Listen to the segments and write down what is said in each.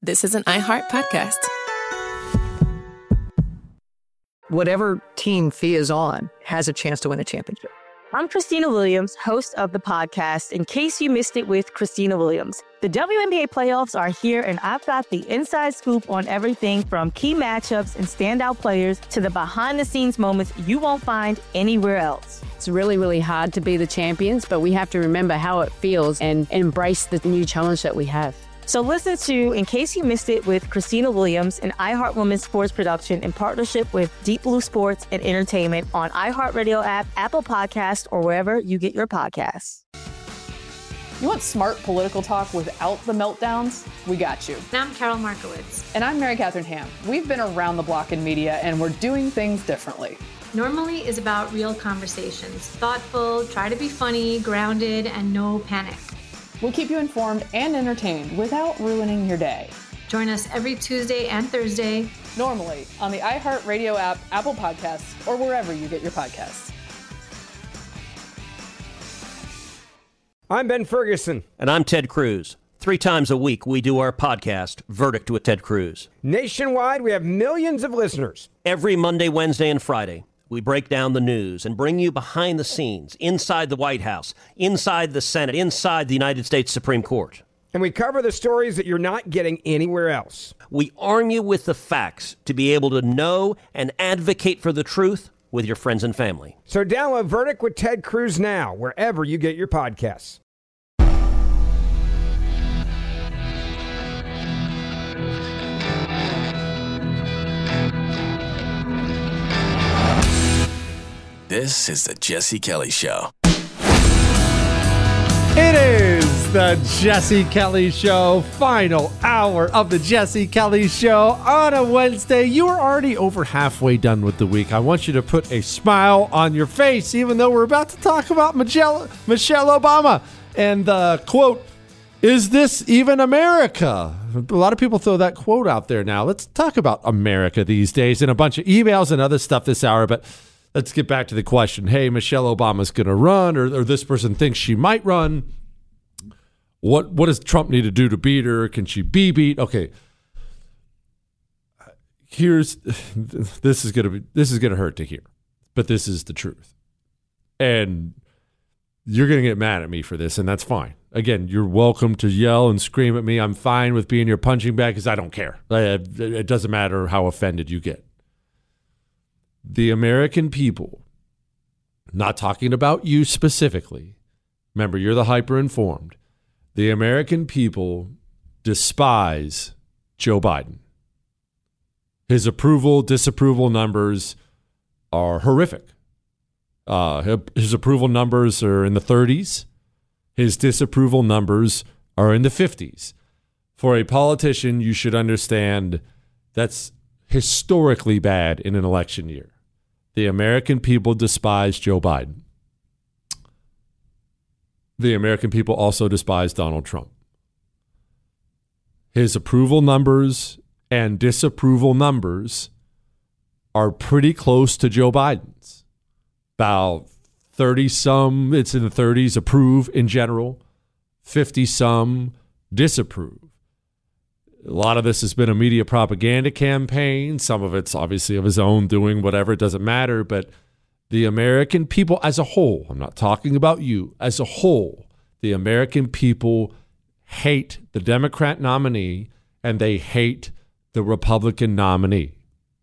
this is an iHeart podcast. Whatever team Thea is on has a chance to win a championship. I'm Christina Williams, host of the podcast, In Case You Missed It with Christina Williams. The WNBA playoffs are here, and I've got the inside scoop on everything from key matchups and standout players to the behind-the-scenes moments you won't find anywhere else. It's really, really hard to be the champions, but we have to remember how it feels and embrace the new challenge that we have. So listen to In Case You Missed It with Christina Williams, an iHeart Women's sports production in partnership with Deep Blue Sports and Entertainment on iHeartRadio app, Apple Podcasts, or wherever you get your podcasts. You want smart political talk without the meltdowns? We got you. And I'm Carol Markowitz. And I'm Mary Catherine Ham. We've been around the block in media, and we're doing things differently. Normally is about real conversations. Thoughtful, try to be funny, grounded, and no panic. We'll keep you informed and entertained without ruining your day. Join us every Tuesday and Thursday. Normally on the iHeartRadio app, Apple Podcasts, or wherever you get your podcasts. I'm Ben Ferguson. And I'm Ted Cruz. 3 times a week, we do our podcast, Verdict with Ted Cruz. Nationwide, we have millions of listeners. Every Monday, Wednesday, and Friday, we break down the news and bring you behind the scenes, inside the White House, inside the Senate, inside the United States Supreme Court. And we cover the stories that you're not getting anywhere else. We arm you with the facts to be able to know and advocate for the truth with your friends and family. So download Verdict with Ted Cruz now, wherever you get your podcasts. This is the Jesse Kelly Show. It is the Jesse Kelly Show, final hour of the Jesse Kelly Show on a Wednesday. You are already over halfway done with the week. I want you to put a smile on your face, even though we're about to talk about Michelle Obama. And the quote, "Is this even America?" A lot of people throw that quote out there now. Let's talk about America these days, and a bunch of emails and other stuff this hour, but let's get back to the question. Hey, Michelle Obama's going to run, or this person thinks she might run. What does Trump need to do to beat her? Can she be beat? Okay. This is going to hurt to hear, but this is the truth. And you're going to get mad at me for this, and that's fine. Again, you're welcome to yell and scream at me. I'm fine with being your punching bag because I don't care. It doesn't matter how offended you get. The American people, not talking about you specifically, remember, you're the hyper-informed. The American people despise Joe Biden. His approval, disapproval numbers are horrific. His approval numbers are in the 30s. His disapproval numbers are in the 50s. For a politician, you should understand that's historically bad in an election year. The American people despise Joe Biden. The American people also despise Donald Trump. His approval numbers and disapproval numbers are pretty close to Joe Biden's. About 30-some, it's in the 30s, approve in general. 50-some disapprove. A lot of this has been a media propaganda campaign. Some of it's obviously of his own doing, whatever, it doesn't matter. But the American people as a whole, I'm not talking about you, as a whole, the American people hate the Democrat nominee and they hate the Republican nominee.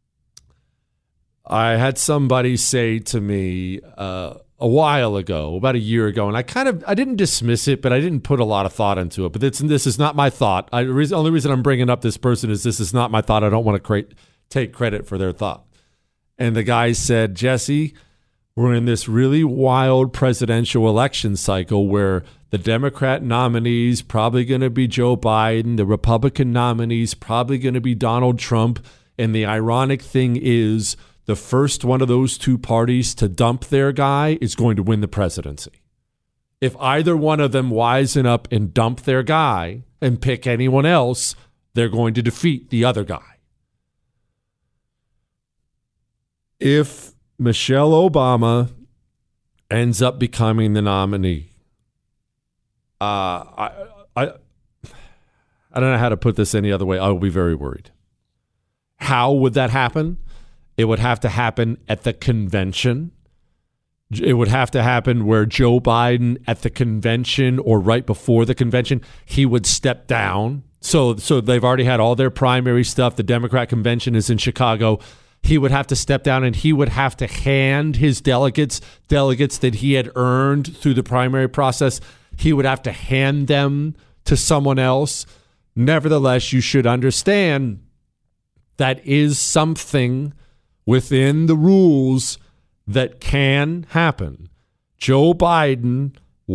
I had somebody say to me a while ago, about a year ago, and I didn't dismiss it, but I didn't put a lot of thought into it. But this is not my thought. The only reason I'm bringing up this person is this is not my thought. I don't want to take credit for their thought. And the guy said, Jesse, we're in this really wild presidential election cycle where the Democrat nominee's probably going to be Joe Biden. The Republican nominee's probably going to be Donald Trump. And the ironic thing is, the first one of those two parties to dump their guy is going to win the presidency. If either one of them wisen up and dump their guy and pick anyone else, they're going to defeat the other guy. If Michelle Obama ends up becoming the nominee, I don't know how to put this any other way. I will be very worried. How would that happen? It would have to happen at the convention. It would have to happen where Joe Biden at the convention or right before the convention, he would step down. So they've already had all their primary stuff. The Democrat convention is in Chicago. He would have to step down and he would have to hand his delegates that he had earned through the primary process. He would have to hand them to someone else. Nevertheless, you should understand that is something within the rules that can happen. Joe Biden,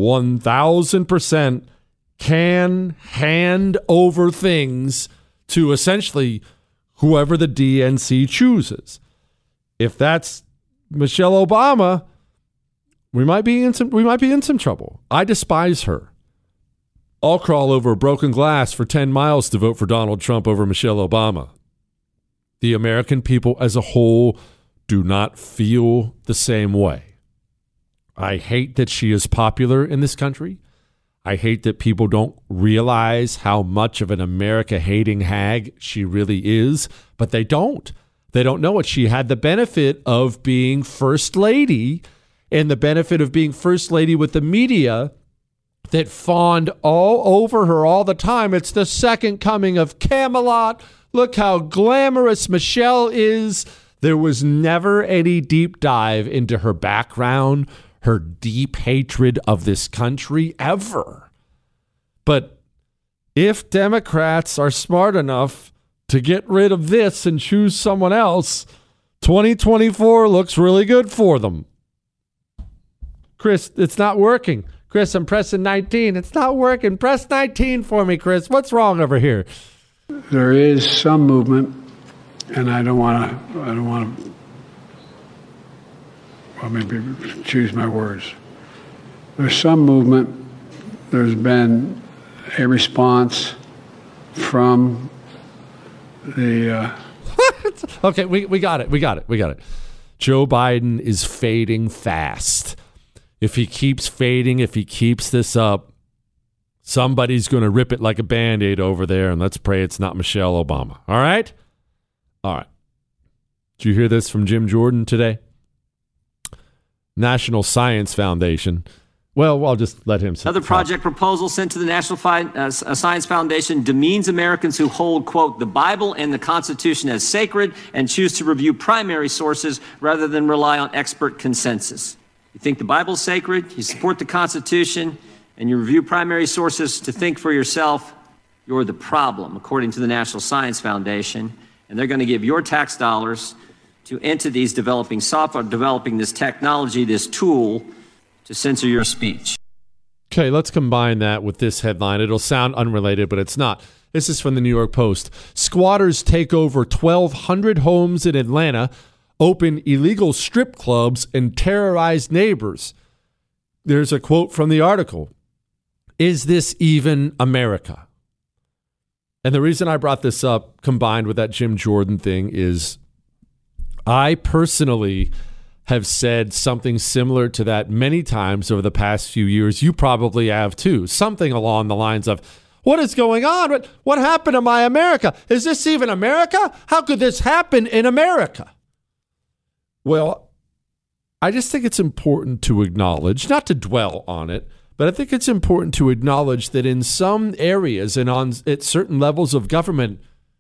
1,000%, can hand over things to essentially whoever the DNC chooses. If that's Michelle Obama, we might be in some trouble. I despise her. I'll crawl over a broken glass for 10 miles to vote for Donald Trump over Michelle Obama. The American people as a whole do not feel the same way. I hate that she is popular in this country. I hate that people don't realize how much of an America-hating hag she really is, but they don't. They don't know it. She had the benefit of being first lady and the benefit of being first lady with the media that fawned all over her all the time. It's the second coming of Camelot. Look how glamorous Michelle is. There was never any deep dive into her background, her deep hatred of this country ever. But if Democrats are smart enough to get rid of this and choose someone else, 2024 looks really good for them. Chris, it's not working. Chris, I'm pressing 19. It's not working. Press 19 for me, Chris. What's wrong over here? There is some movement, and I don't want to, well, maybe choose my words. There's some movement. There's been a response from the... Okay, we got it. We got it. Joe Biden is fading fast. If he keeps fading, if he keeps this up, somebody's going to rip it like a Band-Aid over there, and let's pray it's not Michelle Obama. All right? All right. Did you hear this from Jim Jordan today? National Science Foundation. Well, I'll just let him say. Another project proposal sent to the National Science Foundation demeans Americans who hold, quote, the Bible and the Constitution as sacred and choose to review primary sources rather than rely on expert consensus. You think the Bible's sacred, you support the Constitution, and you review primary sources to think for yourself, you're the problem, according to the National Science Foundation. And they're going to give your tax dollars to entities developing software, developing this technology, this tool to censor your speech. Okay, let's combine that with this headline. It'll sound unrelated, but it's not. This is from the New York Post. Squatters take over 1,200 homes in Atlanta, open illegal strip clubs, and terrorize neighbors. There's a quote from the article. Is this even America? And the reason I brought this up, combined with that Jim Jordan thing, is I personally have said something similar to that many times over the past few years. You probably have too. Something along the lines of, what is going on? What happened to my America? Is this even America? How could this happen in America? Well, I just think it's important to acknowledge, not to dwell on it, but I think it's important to acknowledge that in some areas and at certain levels of government,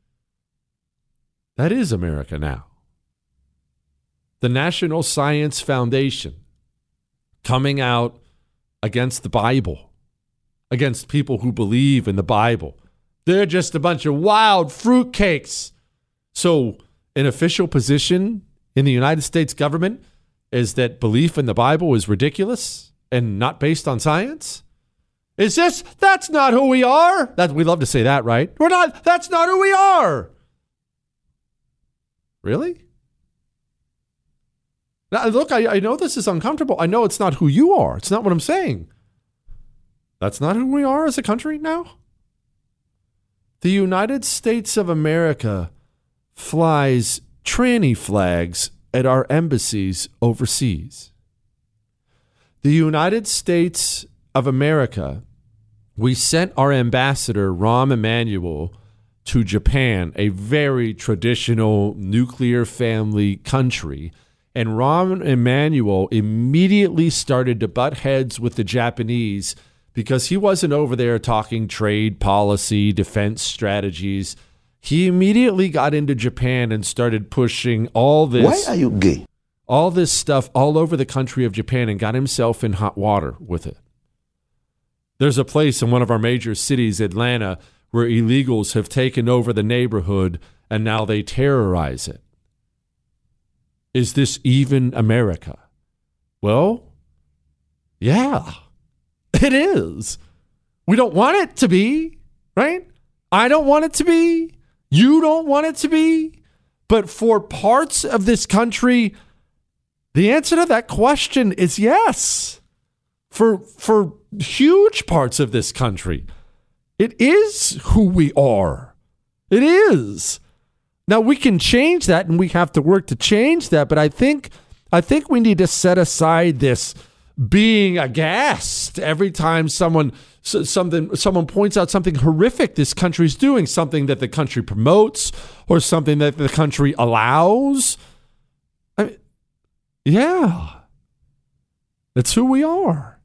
that is America now. The National Science Foundation coming out against the Bible, against people who believe in the Bible. They're just a bunch of wild fruitcakes. So an official position in the United States government is that belief in the Bible is ridiculous and not based on science? That's not who we are. We love to say that, right? That's not who we are. Really? Now, look, I know this is uncomfortable. I know it's not who you are. It's not what I'm saying. That's not who we are as a country now. The United States of America flies tranny flags at our embassies overseas. The United States of America We sent our ambassador, Rahm Emanuel, to Japan, a very traditional nuclear family country. And Rahm Emanuel immediately started to butt heads with the Japanese because he wasn't over there talking trade policy, defense strategies. He immediately got into Japan and started pushing all this. Why are you gay? All this stuff all over the country of Japan and got himself in hot water with it. There's a place in one of our major cities, Atlanta, where illegals have taken over the neighborhood and now they terrorize it. Is this even America? Well, yeah, it is. We don't want it to be, right? I don't want it to be. You don't want it to be. But for parts of this country, the answer to that question is yes. For huge parts of this country, it is who we are. It is. Now, we can change that, and we have to work to change that, but I think we need to set aside this being aghast every time someone points out something horrific this country's doing, something that the country promotes or something that the country allows. I mean, yeah, it's who we are.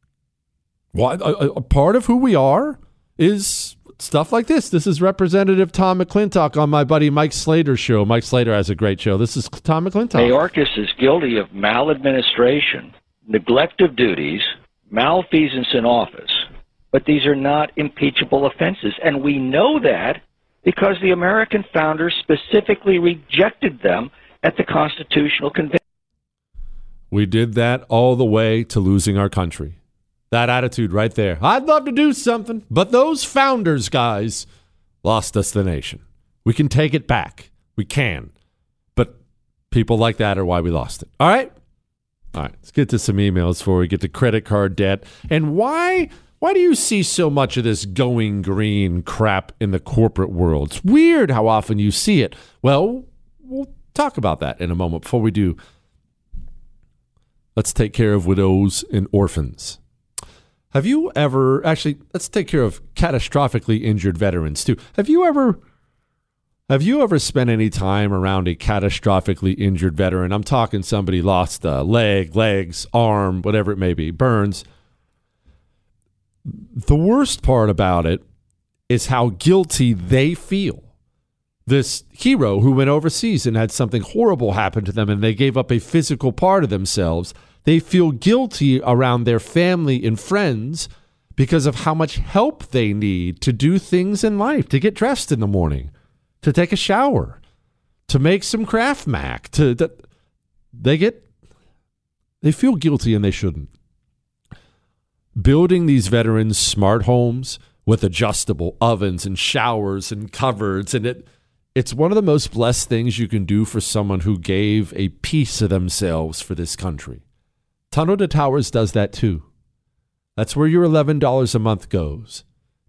A part of who we are is stuff like this. This is Representative Tom McClintock on my buddy Mike Slater's show. Mike Slater has a great show. This is Tom McClintock. Mayorkas is guilty of maladministration, neglect of duties, malfeasance in office. But these are not impeachable offenses. And we know that because the American founders specifically rejected them at the Constitutional Convention. We did that all the way to losing our country. That attitude right there. I'd love to do something, but those founders, guys, lost us the nation. We can take it back. We can. But people like that are why we lost it. All right? All right. Let's get to some emails before we get to credit card debt. And why do you see so much of this going green crap in the corporate world? It's weird how often you see it. Well, we'll talk about that in a moment. Before we do, let's take care of widows and orphans. Have you ever, actually, let's take care of catastrophically injured veterans too. Have you ever spent any time around a catastrophically injured veteran? I'm talking somebody lost a leg, legs, arm, whatever it may be, burns. The worst part about it is how guilty they feel. This hero who went overseas and had something horrible happen to them and they gave up a physical part of themselves, they feel guilty around their family and friends because of how much help they need to do things in life, to get dressed in the morning, to take a shower, to make some Kraft Mac. They feel guilty and they shouldn't. Building these veterans smart homes with adjustable ovens and showers and cupboards, and it's one of the most blessed things you can do for someone who gave a piece of themselves for this country. Tunnel to Towers does that too. That's where your $11 a month goes.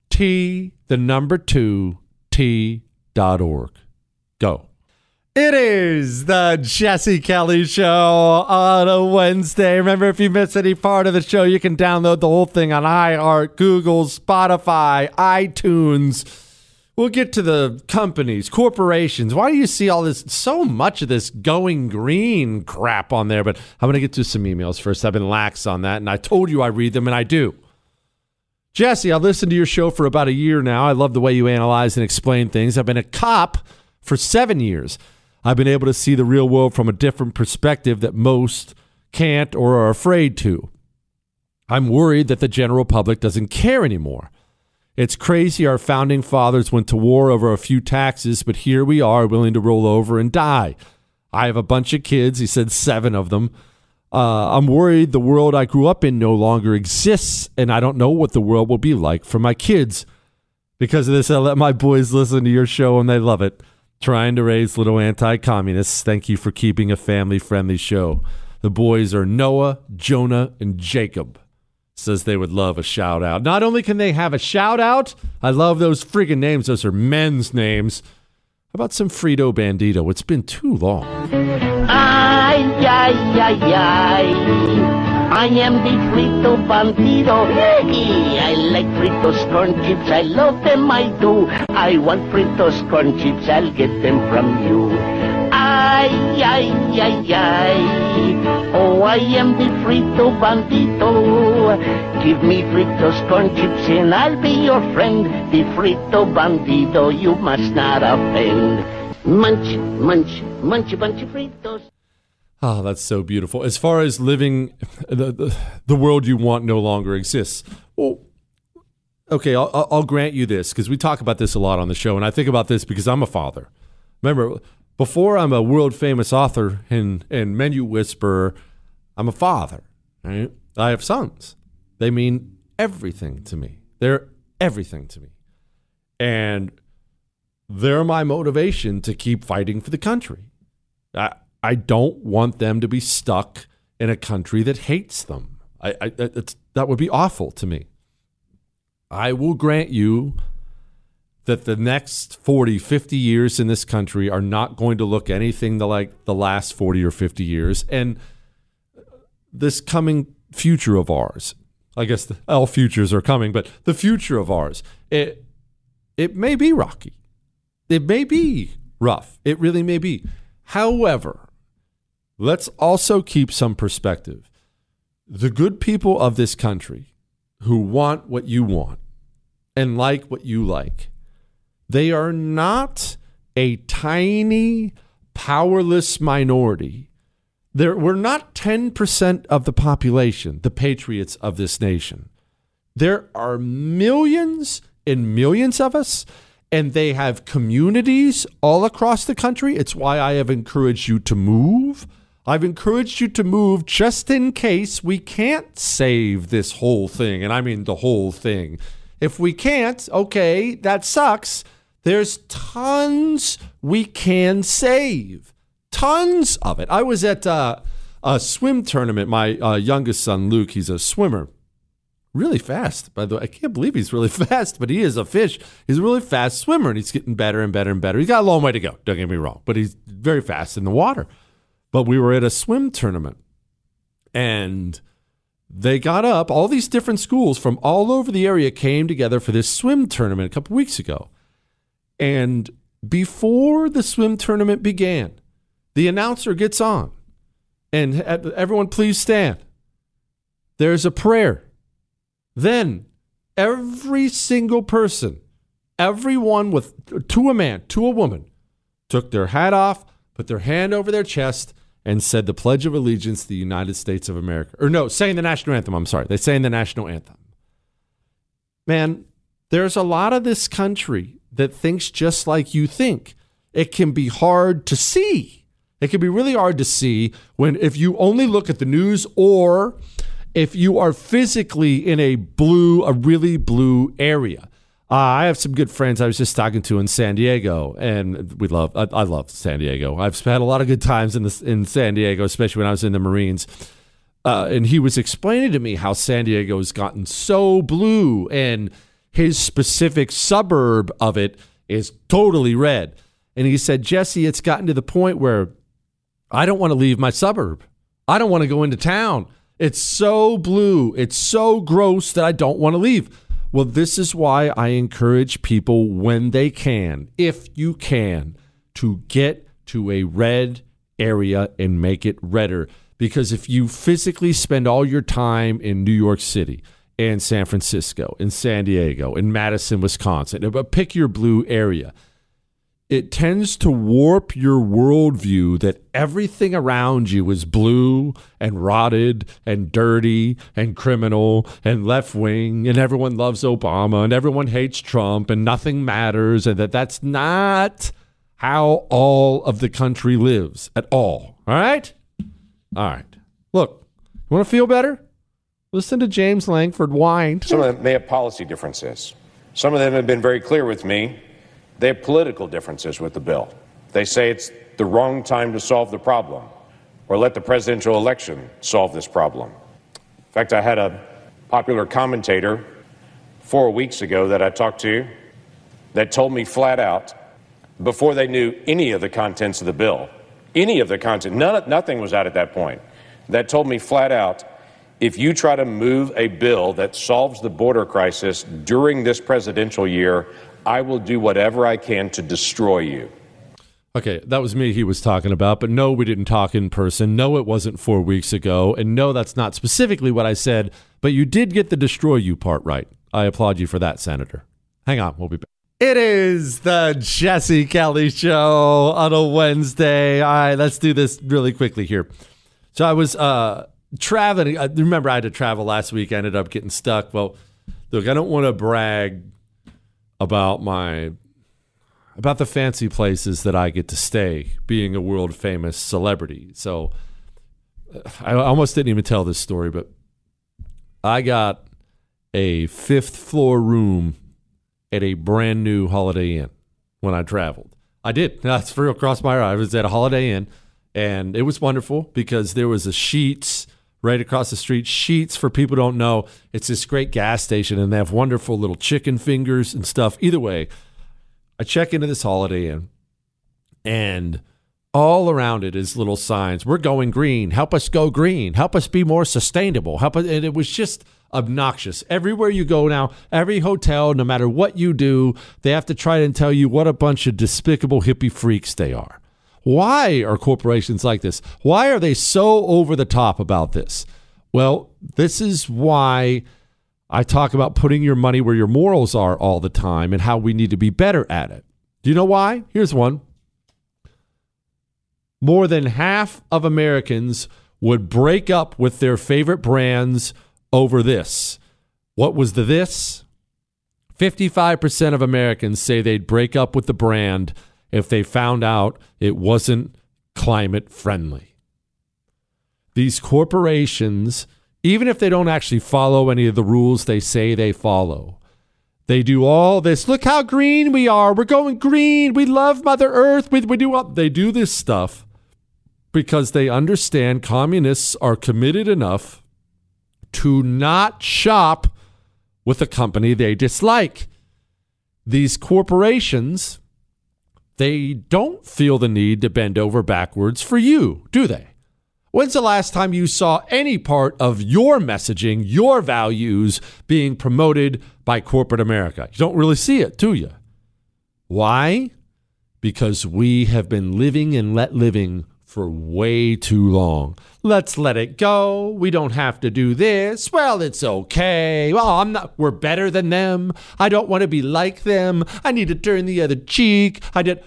T2T.org. Go. It is the Jesse Kelly Show on a Wednesday. Remember, if you miss any part of the show, you can download the whole thing on iHeart, Google, Spotify, iTunes. We'll get to the companies, corporations. Why do you see all this, so much of this going green crap on there? But I'm going to get to some emails first. I've been lax on that, and I told you I read them, and I do. Jesse, I've listened to your show for about a year now. I love the way you analyze and explain things. I've been a cop for 7 years. I've been able to see the real world from a different perspective that most can't or are afraid to. I'm worried that the general public doesn't care anymore. It's crazy our founding fathers went to war over a few taxes, but here we are willing to roll over and die. I have a bunch of kids. He said 7 of them. I'm worried the world I grew up in no longer exists, and I don't know what the world will be like for my kids. Because of this, I let my boys listen to your show, and they love it. Trying to raise little anti-communists. Thank you for keeping a family-friendly show. The boys are Noah, Jonah, and Jacob. Says they would love a shout out. Not only can they have a shout out, I love those friggin' names. Those are men's names. How about some Frito Bandito? It's been too long. Ay, ay, ay, ay. I am the Frito Bandido. I like Fritos corn chips. I love them, I do. I want Fritos corn chips. I'll get them from you. Ay. Oh, I am the Frito Bandido. Give me Fritos corn chips and I'll be your friend. The Frito Bandido, you must not offend. Munch, munch, munch a bunch of Fritos. Oh, that's so beautiful. As far as living, the world you want no longer exists. Well, okay, I'll grant you this, because we talk about this a lot on the show, and I think about this because I'm a father. Remember, before I'm a world-famous author and menu whisperer, I'm a father. Right? I have sons. They mean everything to me. They're everything to me. And they're my motivation to keep fighting for the country. I don't want them to be stuck in a country that hates them. That would be awful to me. I will grant you that the next 40, 50 years in this country are not going to look anything like the last 40 or 50 years. And this coming future of ours, I guess all futures are coming, but the future of ours, it may be rocky. It may be rough. It really may be. However, let's also keep some perspective. The good people of this country who want what you want and like what you like, they are not a tiny, powerless minority. We're not 10% of the population, the patriots of this nation. There are millions and millions of us, and they have communities all across the country. It's why I have encouraged you to move. I've encouraged you to move just in case we can't save this whole thing. And I mean the whole thing. If we can't, okay, that sucks. There's tons we can save. Tons of it. I was at a swim tournament. My youngest son, Luke, he's a swimmer. Really fast, by the way. I can't believe he's really fast, but he is a fish. He's a really fast swimmer, and he's getting better and better and better. He's got a long way to go, don't get me wrong, but he's very fast in the water. But we were at a swim tournament, and they got up. All these different schools from all over the area came together for this swim tournament a couple weeks ago. And before the swim tournament began, the announcer gets on, and everyone please stand. There's a prayer. Then every single person, everyone to a man, to a woman, took their hat off, put their hand over their chest, and said the Pledge of Allegiance to the United States of America. Or no, saying the national anthem. I'm sorry. They sang the national anthem. Man, there's a lot of this country that thinks just like you think. It can be hard to see. It can be really hard to see if you only look at the news, or if you are physically in a really blue area. I have some good friends I was just talking to in San Diego, and I love San Diego. I've had a lot of good times in San Diego, especially when I was in the Marines. And he was explaining to me how San Diego has gotten so blue, and his specific suburb of it is totally red. And he said, Jesse, it's gotten to the point where I don't want to leave my suburb. I don't want to go into town. It's so blue. It's so gross that I don't want to leave. Well, this is why I encourage people when they can, if you can, to get to a red area and make it redder. Because if you physically spend all your time in New York City, in San Francisco, in San Diego, in Madison, Wisconsin, but pick your blue area, it tends to warp your worldview that everything around you is blue and rotted and dirty and criminal and left-wing, and everyone loves Obama and everyone hates Trump and nothing matters, and that's not how all of the country lives at all. All right? All right. Look, you want to feel better? Listen to James Langford whine. Some of them may have policy differences. Some of them have been very clear with me. They have political differences with the bill. They say it's the wrong time to solve the problem, or let the presidential election solve this problem. In fact, I had a popular commentator 4 weeks ago that I talked to that told me flat out, before they knew any of the contents of the bill, nothing was out at that point, that told me flat out, If you try to move a bill that solves the border crisis during this presidential year, I will do whatever I can to destroy you. Okay, that was me he was talking about, but no, we didn't talk in person. No, it wasn't 4 weeks ago. And no, that's not specifically what I said, but you did get the destroy you part right. I applaud you for that, Senator. Hang on, we'll be back. It is the Jesse Kelly Show on a Wednesday. All right, let's do this really quickly here. So I was traveling. Remember, I had to travel last week. I ended up getting stuck. Well, look, I don't want to brag about the fancy places that I get to stay, being a world famous celebrity. So I almost didn't even tell this story, but I got a 5th floor room at a brand new Holiday Inn when I traveled. I did. That's for real, across my eye. I was at a Holiday Inn, and it was wonderful because there was a Sheetz right across the street. Sheetz, for people who don't know, it's this great gas station, and they have wonderful little chicken fingers and stuff. Either way, I check into this Holiday Inn, and all around it is little signs. We're going green. Help us go green. Help us be more sustainable. Help us. And it was just obnoxious. Everywhere you go now, every hotel, no matter what you do, they have to try and tell you what a bunch of despicable hippie freaks they are. Why are corporations like this? Why are they so over the top about this? Well, this is why I talk about putting your money where your morals are all the time and how we need to be better at it. Do you know why? Here's one. More than half of Americans would break up with their favorite brands over this. What was the this? 55% of Americans say they'd break up with the brand if they found out it wasn't climate friendly. These corporations, even if they don't actually follow any of the rules they say they follow, they do all this. Look how green we are. We're going green. We love Mother Earth. They do this stuff because they understand communists are committed enough to not shop with a company they dislike. These corporations, they don't feel the need to bend over backwards for you, do they? When's the last time you saw any part of your messaging, your values being promoted by corporate America? You don't really see it, do you? Why? Because we have been living and let living for way too long. Let's let it go. We don't have to do this. Well, it's okay. Well, we're better than them. I don't want to be like them. I need to turn the other cheek.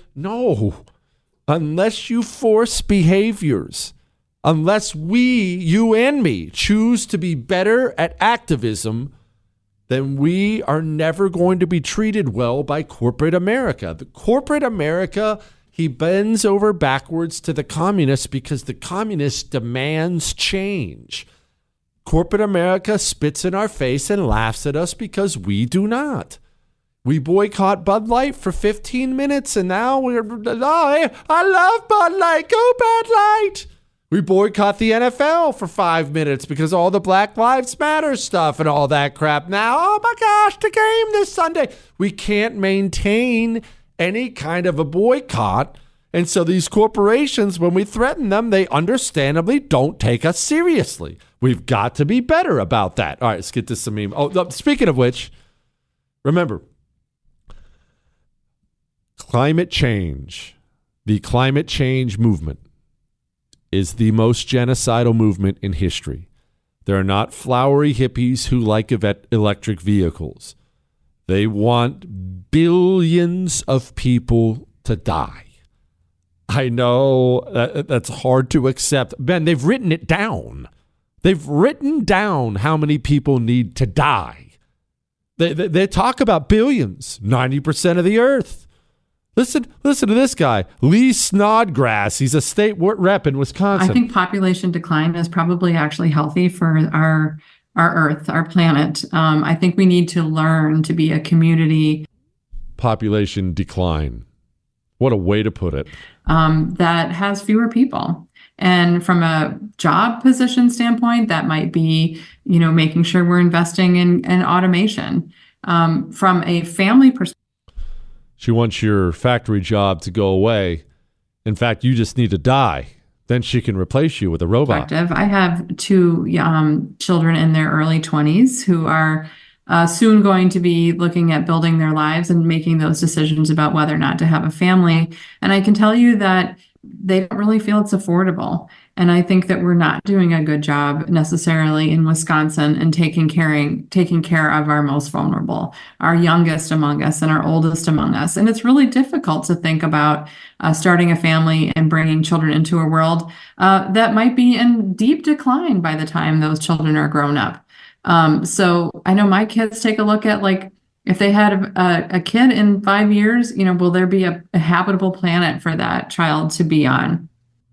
No. Unless you force behaviors, unless you and me, choose to be better at activism, then we are never going to be treated well by corporate America. The corporate America, he bends over backwards to the communists because the communist demands change. Corporate America spits in our face and laughs at us because we do not. We boycott Bud Light for 15 minutes and now I love Bud Light. Go Bud Light. We boycott the NFL for 5 minutes because all the Black Lives Matter stuff and all that crap. Now, oh my gosh, the game this Sunday. We can't maintain any kind of a boycott. And so these corporations, when we threaten them, they understandably don't take us seriously. We've got to be better about that. All right, let's get to some meme. Oh, speaking of which, remember, climate change, the climate change movement is the most genocidal movement in history. There are not flowery hippies who like electric vehicles. They want billions of people to die. I know that's hard to accept. Ben, they've written it down. They've written down how many people need to die. They talk about billions, 90% of the earth. Listen to this guy, Lee Snodgrass. He's a state rep in Wisconsin. I think population decline is probably actually healthy for our Earth, our planet. I think we need to learn to be a community. Population decline. What a way to put it. That has fewer people. And from a job position standpoint, that might be, making sure we're investing in automation. From a family perspective. She wants your factory job to go away. In fact, you just need to die. then she can replace you with a robot. I have two children in their early 20s who are soon going to be looking at building their lives and making those decisions about whether or not to have a family. And I can tell you that they don't really feel it's affordable. And I think that we're not doing a good job necessarily in Wisconsin in taking care of our most vulnerable, our youngest among us and our oldest among us. And it's really difficult to think about starting a family and bringing children into a world that might be in deep decline by the time those children are grown up. So I know my kids take a look at, like, if they had a kid in 5 years, will there be a habitable planet for that child to be on?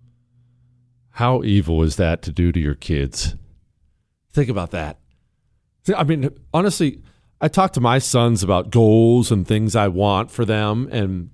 How evil is that to do to your kids? Think about that. I mean, honestly, I talk to my sons about goals and things I want for them, and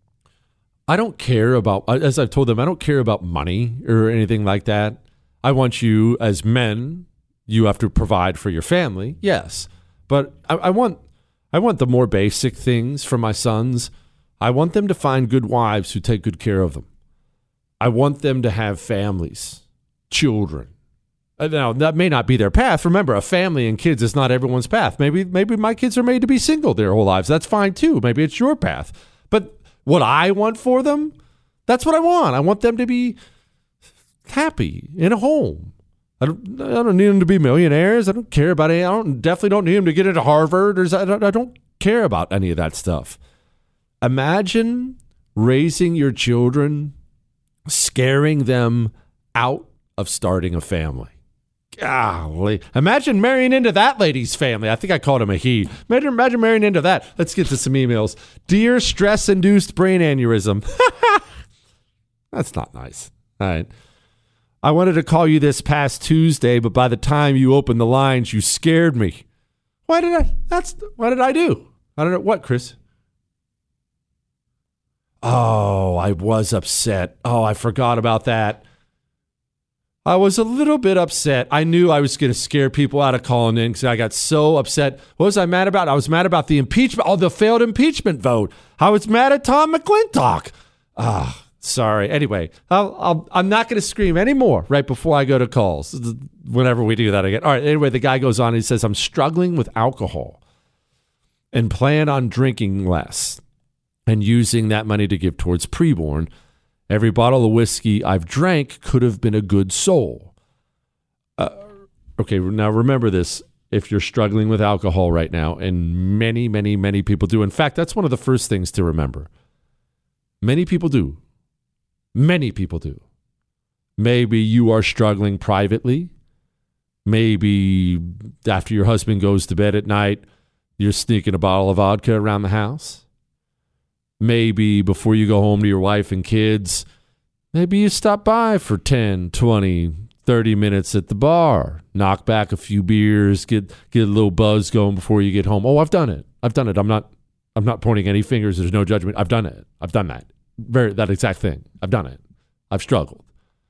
I don't care about, as I've told them, I don't care about money or anything like that. I want you, as men, you have to provide for your family, yes, but I want the more basic things for my sons. I want them to find good wives who take good care of them. I want them to have families, children. Now, that may not be their path. Remember, a family and kids is not everyone's path. Maybe my kids are made to be single their whole lives. That's fine too. Maybe it's your path. But what I want for them, that's what I want. I want them to be happy in a home. I don't need them to be millionaires. I don't care about it. Definitely don't need them to get into Harvard. I don't care about any of that stuff. Imagine raising your children, scaring them out of starting a family. Golly. Imagine marrying into that lady's family. I think I called him a he. Imagine marrying into that. Let's get to some emails. Dear stress-induced brain aneurysm. That's not nice. All right. I wanted to call you this past Tuesday, but by the time you opened the lines, you scared me. What did I do? I don't know. What, Chris? Oh, I was upset. Oh, I forgot about that. I was a little bit upset. I knew I was going to scare people out of calling in because I got so upset. What was I mad about? I was mad about the impeachment, the failed impeachment vote. I was mad at Tom McClintock. Sorry. Anyway, I'm not going to scream anymore right before I go to calls, whenever we do that again. All right. Anyway, the guy goes on and he says, I'm struggling with alcohol and plan on drinking less and using that money to give towards preborn. Every bottle of whiskey I've drank could have been a good soul. Okay, now remember this. If you're struggling with alcohol right now, and many, many, many people do. In fact, that's one of the first things to remember. Many people do. Many people do. Maybe you are struggling privately. Maybe after your husband goes to bed at night, you're sneaking a bottle of vodka around the house. Maybe before you go home to your wife and kids, maybe you stop by for 10, 20, 30 minutes at the bar, knock back a few beers, get a little buzz going before you get home. Oh, I've done it. I'm not pointing any fingers. There's no judgment. I've done it. I've done that. That exact thing. I've done it. I've struggled.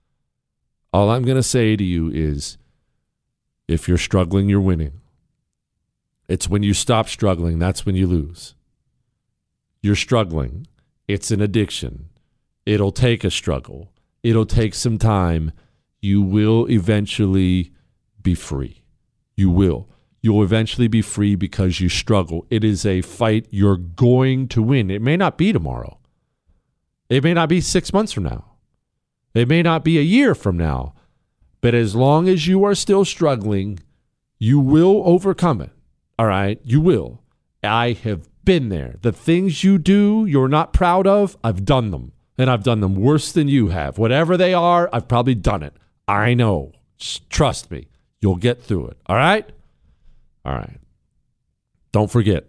All I'm going to say to you is, if you're struggling, you're winning. It's when you stop struggling, that's when you lose. You're struggling. It's an addiction. It'll take a struggle. It'll take some time. You will eventually be free. You will. You'll eventually be free because you struggle. It is a fight you're going to win. It may not be tomorrow. It may not be 6 months from now. It may not be a year from now. But as long as you are still struggling, you will overcome it. All right? You will. I have been there. The things you do you're not proud of, I've done them. And I've done them worse than you have. Whatever they are, I've probably done it. I know. Just trust me. You'll get through it. All right? All right. Don't forget.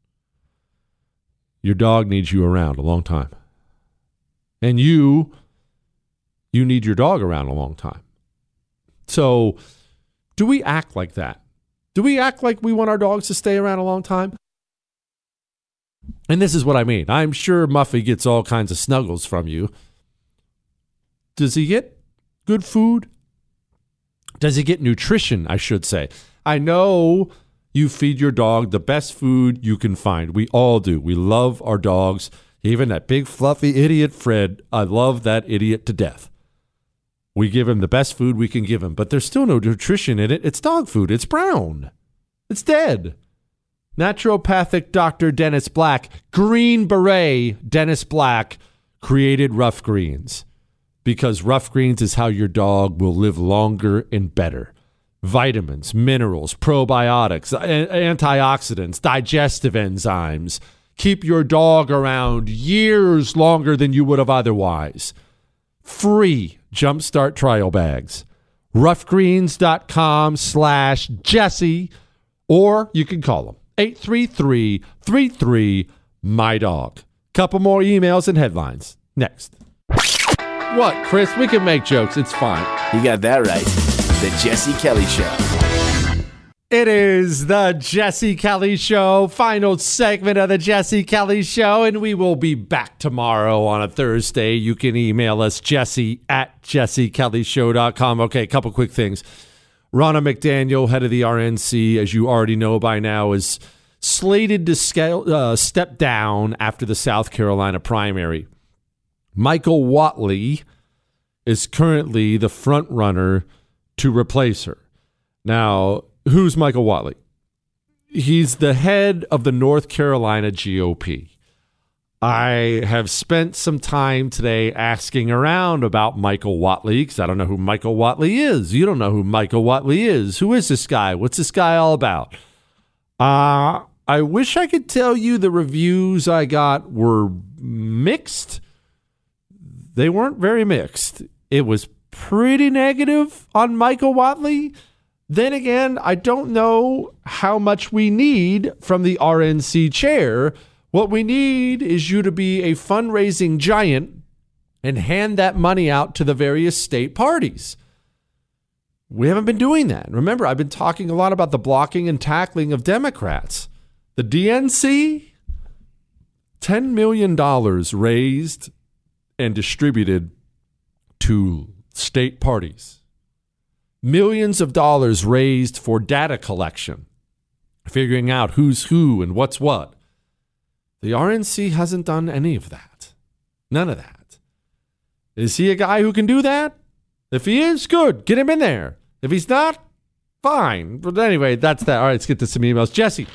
Your dog needs you around a long time. And you need your dog around a long time. So, do we act like that? Do we act like we want our dogs to stay around a long time? And this is what I mean. I'm sure Muffy gets all kinds of snuggles from you. Does he get good food? Does he get nutrition, I should say? I know you feed your dog the best food you can find. We all do. We love our dogs. Even that big fluffy idiot Fred. I love that idiot to death. We give him the best food we can give him, but there's still no nutrition in it. It's dog food. It's brown. It's dead. Naturopathic Dr. Dennis Black, Green Beret Dennis Black, created Rough Greens because Rough Greens is how your dog will live longer and better. Vitamins, minerals, probiotics, antioxidants, digestive enzymes. Keep your dog around years longer than you would have otherwise. Free Jumpstart trial bags. roughgreens.com/Jesse, or you can call them 833-33-MY-DOG. Couple more emails and headlines next. What, Chris? We can make jokes. It's fine. You got that right. The Jesse Kelly Show. It is the Jesse Kelly Show, final segment of the Jesse Kelly Show, and we will be back tomorrow on a Thursday. You can email us, jesse@jessekellyshow.com. Okay, a couple quick things. Ronna McDaniel, head of the RNC, as you already know by now, is slated to step down after the South Carolina primary. Michael Whatley is currently the front runner to replace her. Now, who's Michael Whatley? He's the head of the North Carolina GOP. I have spent some time today asking around about Michael Whatley because I don't know who Michael Whatley is. You don't know who Michael Whatley is. Who is this guy? What's this guy all about? I wish I could tell you the reviews I got were mixed. They weren't very mixed. It was pretty negative on Michael Whatley. Then again, I don't know how much we need from the RNC chair. What we need is you to be a fundraising giant and hand that money out to the various state parties. We haven't been doing that. Remember, I've been talking a lot about the blocking and tackling of Democrats. The DNC, $10 million raised and distributed to state parties. Millions of dollars raised for data collection, figuring out who's who and what's what. The RNC hasn't done any of that. None of that. Is he a guy who can do that? If he is, good. Get him in there. If he's not, fine. But anyway, that's that. All right, let's get to some emails. Jesse.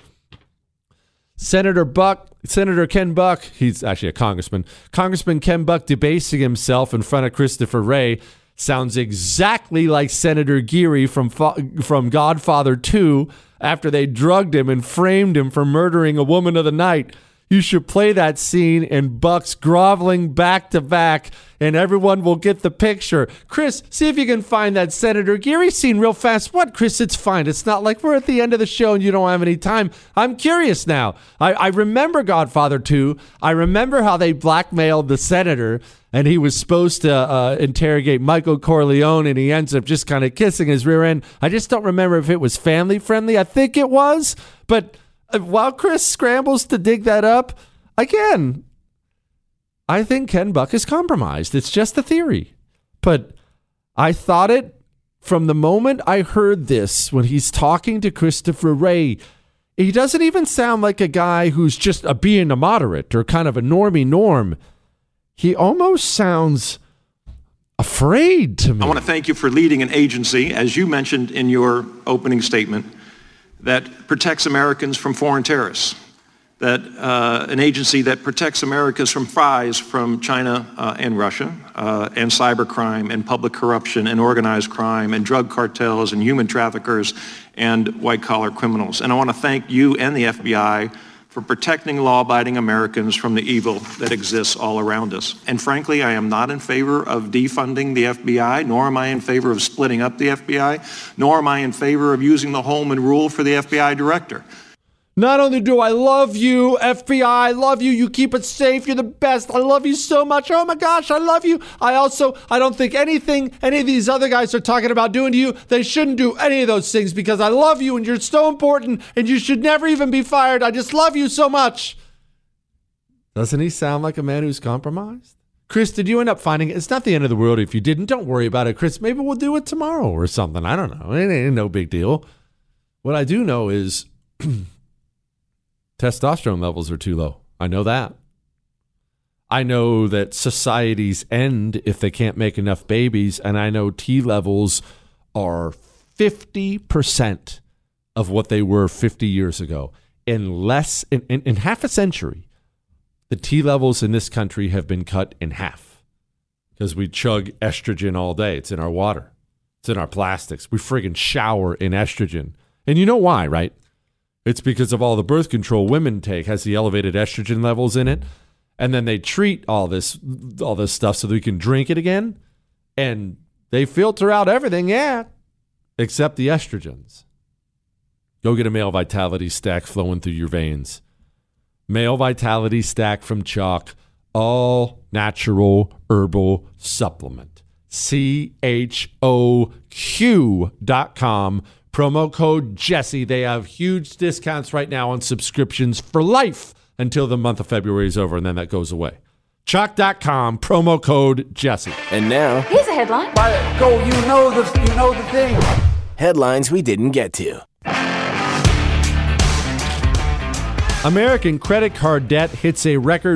Senator Ken Buck, he's actually a congressman. Congressman Ken Buck debasing himself in front of Christopher Wray sounds exactly like Senator Geary from Godfather 2 after they drugged him and framed him for murdering a woman of the night. You should play that scene and Buck's groveling back to back, and everyone will get the picture. Chris, see if you can find that Senator Geary scene real fast. What, Chris? It's fine. It's not like we're at the end of the show and you don't have any time. I'm curious now. I remember Godfather 2. I remember how they blackmailed the senator, and he was supposed to interrogate Michael Corleone, and he ends up just kind of kissing his rear end. I just don't remember if it was family friendly. I think it was, but while Chris scrambles to dig that up, again, I think Ken Buck is compromised. It's just a theory. But I thought it from the moment I heard this, when he's talking to Christopher Wray. He doesn't even sound like a guy who's just being a moderate or kind of a normie norm. He almost sounds afraid to me. I want to thank you for leading an agency, as you mentioned in your opening statement, that protects Americans from foreign terrorists, that an agency that protects Americans from spies from China and Russia, and cybercrime and public corruption and organized crime and drug cartels and human traffickers and white-collar criminals. And I want to thank you and the FBI for protecting law-abiding Americans from the evil that exists all around us. And frankly, I am not in favor of defunding the FBI, nor am I in favor of splitting up the FBI, nor am I in favor of using the Holman Rule for the FBI director. Not only do I love you, FBI, I love you. You keep it safe. You're the best. I love you so much. Oh my gosh, I love you. I don't think anything any of these other guys are talking about doing to you, they shouldn't do any of those things because I love you and you're so important and you should never even be fired. I just love you so much. Doesn't he sound like a man who's compromised? Chris, did you end up finding it? It's not the end of the world if you didn't. Don't worry about it, Chris. Maybe we'll do it tomorrow or something. I don't know. It ain't no big deal. What I do know is testosterone levels are too low. I know that. I know that societies end if they can't make enough babies, and I know T levels are 50% of what they were 50 years ago. In half a century, the T levels in this country have been cut in half because we chug estrogen all day. It's in our water. It's in our plastics. We friggin' shower in estrogen. And you know why, right? It's because of all the birth control women take has the elevated estrogen levels in it. And then they treat all this stuff so that we can drink it again. And they filter out everything, except the estrogens. Go get a Male Vitality Stack flowing through your veins. Male Vitality Stack from Chalk, all natural herbal supplement. CHOQ.com. Promo code Jesse. They have huge discounts right now on subscriptions for life until the month of February is over, and then that goes away. Chalk.com, promo code Jesse. And now, here's a headline. Go, you know the thing. Headlines we didn't get to. American credit card debt hits a record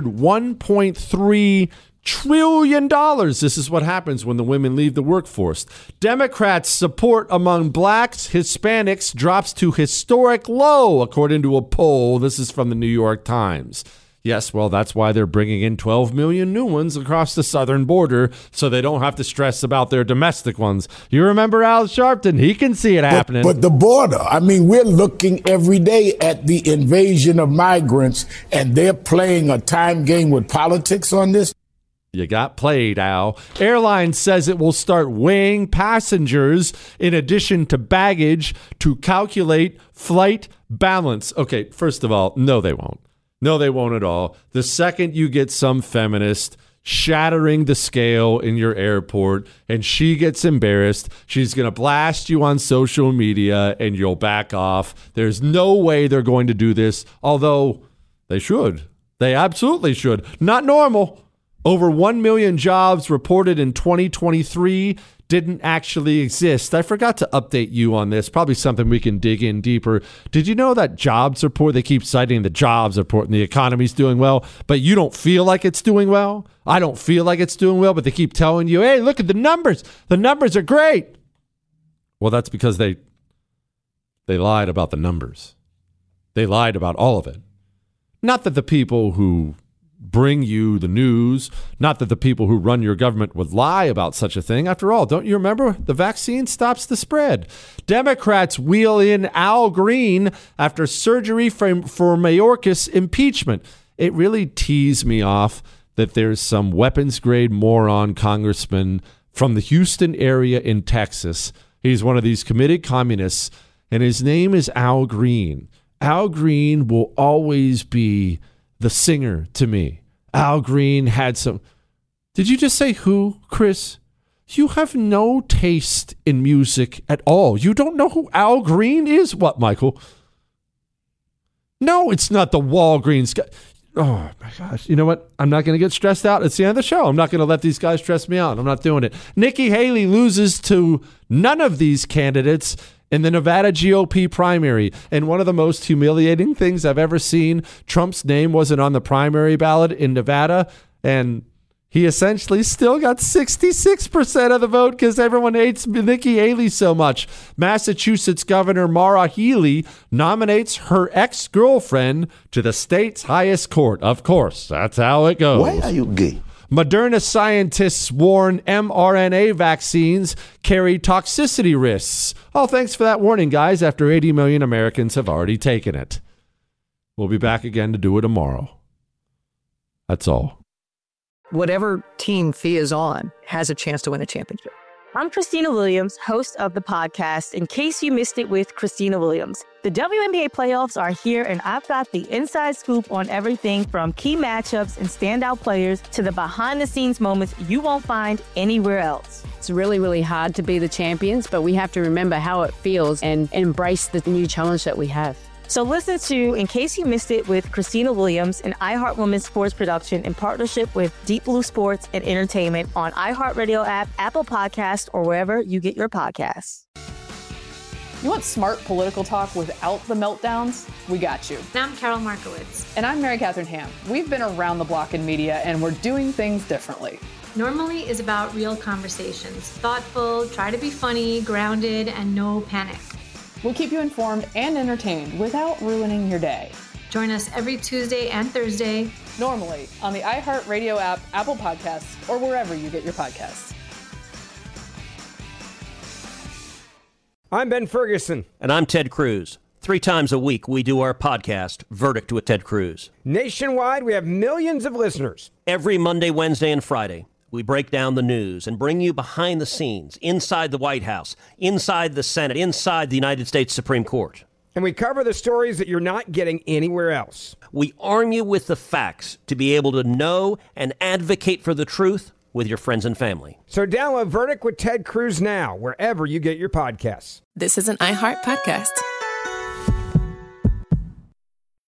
$1.3 trillion. This is what happens when the women leave the workforce. Democrats' support among blacks, Hispanics drops to historic low, according to a poll. This is from the New York Times. Yes, well, that's why they're bringing in 12 million new ones across the southern border so they don't have to stress about their domestic ones. You remember Al Sharpton? He can see it happening. But the border, I mean, we're looking every day at the invasion of migrants, and they're playing a time game with politics on this. You got played, Al. Airline says it will start weighing passengers in addition to baggage to calculate flight balance. Okay, first of all, no, they won't. No, they won't at all. The second you get some feminist shattering the scale in your airport and she gets embarrassed, she's going to blast you on social media and you'll back off. There's no way they're going to do this, although they should. They absolutely should. Not normal. Over 1 million jobs reported in 2023 didn't actually exist. I forgot to update you on this. Probably something we can dig in deeper. Did you know that jobs report, they keep citing the jobs report and the economy's doing well, but you don't feel like it's doing well? I don't feel like it's doing well, but they keep telling you, hey, look at the numbers. The numbers are great. Well, that's because they lied about the numbers. They lied about all of it. Not that the people who bring you the news, not that the people who run your government would lie about such a thing. After all, don't you remember? The vaccine stops the spread. Democrats wheel in Al Green after surgery for Mayorkas impeachment. It really teased me off that there's some weapons-grade moron congressman from the Houston area in Texas. He's one of these committed communists, and his name is Al Green. Al Green will always be the singer to me. Al Green had some... Did you just say who, Chris? You have no taste in music at all. You don't know who Al Green is? What, Michael? No, it's not the Walgreens guy. Oh, my gosh. You know what? I'm not going to get stressed out. It's the end of the show. I'm not going to let these guys stress me out. I'm not doing it. Nikki Haley loses to none of these candidates in the Nevada GOP primary. And one of the most humiliating things I've ever seen, Trump's name wasn't on the primary ballot in Nevada, and he essentially still got 66% of the vote because everyone hates Nikki Haley so much. Massachusetts Governor Maura Healey nominates her ex-girlfriend to the state's highest court. Of course, that's how it goes. Why are you gay? Moderna scientists warn mRNA vaccines carry toxicity risks. Oh, thanks for that warning, guys, after 80 million Americans have already taken it. We'll be back again to do it tomorrow. That's all. Whatever team Thea is on has a chance to win a championship. I'm Christina Williams, host of the podcast, In Case You Missed It with Christina Williams. The WNBA playoffs are here, and I've got the inside scoop on everything from key matchups and standout players to the behind-the-scenes moments you won't find anywhere else. It's really, really hard to be the champions, but we have to remember how it feels and embrace the new challenge that we have. So listen to In Case You Missed It with Christina Williams, an iHeart Women's Sports production in partnership with Deep Blue Sports and Entertainment on iHeartRadio app, Apple Podcasts, or wherever you get your podcasts. You want smart political talk without the meltdowns? We got you. And I'm Carol Markowitz. And I'm Mary Catherine Ham. We've been around the block in media, and we're doing things differently. Normally is about real conversations. Thoughtful, try to be funny, grounded, and no panic. We'll keep you informed and entertained without ruining your day. Join us every Tuesday and Thursday. Normally on the iHeartRadio app, Apple Podcasts, or wherever you get your podcasts. I'm Ben Ferguson. And I'm Ted Cruz. 3 times a week, we do our podcast, Verdict with Ted Cruz. Nationwide, we have millions of listeners. Every Monday, Wednesday, and Friday, we break down the news and bring you behind the scenes, inside the White House, inside the Senate, inside the United States Supreme Court. And we cover the stories that you're not getting anywhere else. We arm you with the facts to be able to know and advocate for the truth with your friends and family. So download Verdict with Ted Cruz now, wherever you get your podcasts. This is an iHeart podcast.